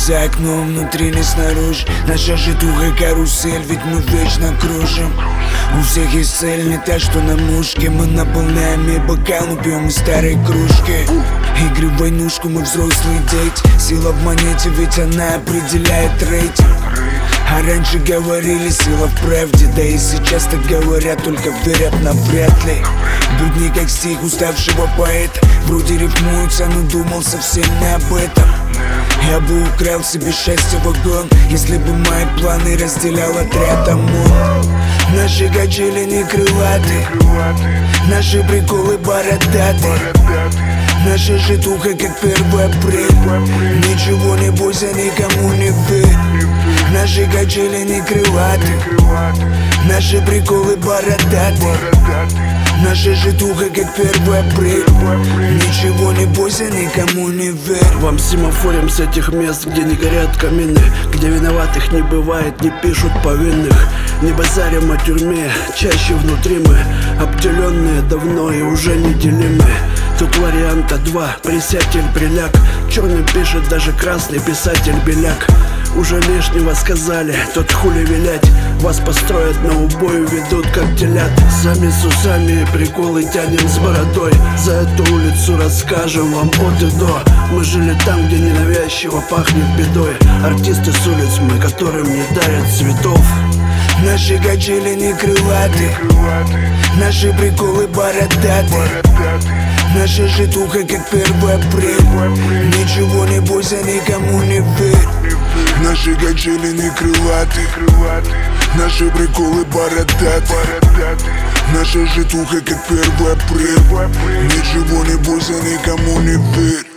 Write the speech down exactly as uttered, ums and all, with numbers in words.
за окном, внутри не снаружи. Наша житуха карусель, ведь мы вечно кружим. У всех есть цель, не та, что на мушке. Мы наполняем и бокал, но пьем из старой кружки. Игры в войнушку, мы взрослые дети. Сила в монете, ведь она определяет рейтинг. А раньше говорили, сила в правде. Да и сейчас так говорят, только верят навряд ли. Будни как стих уставшего поэта. Вроде рифмуется, но думал совсем не об этом. Я бы украл себе счастье вагон, если бы мои планы разделял отряд ОМОН. Наши качели не крылаты, наши приколы бородаты. Наша житуха как первый апрель. Ничего не бойся, никому не верь. Наши качели не крылаты, наши приколы бородаты. Наша житуха как первый апрель. Ничего не бойся, никому не верь. Вам семафорим с этих мест, где не горят камины, где виноватых не бывает, не пишут повинных. Не базарим о тюрьме, чаще внутри мы обделенные давно и уже неделимы. Тут варианта два, присядь или приляг. Черный пишет, даже красный писатель беляк. Уже лишнего сказали, тот хули вилять. Вас построят на убой, ведут как телят. Сами с усами и приколы тянем с бородой. За эту улицу расскажем вам от и до. Мы жили там, где ненавязчиво пахнет бедой. Артисты с улиц мы, которым не дарят цветов. Наши качели не крылаты, наши приколы бородаты. Наша житуха как первый апрель. Ничего не бойся, никому не верь. Наши качели не крылаты, наши приколы бородаты. Наша житуха как первый апрель. Ничего не бойся, никому не верь.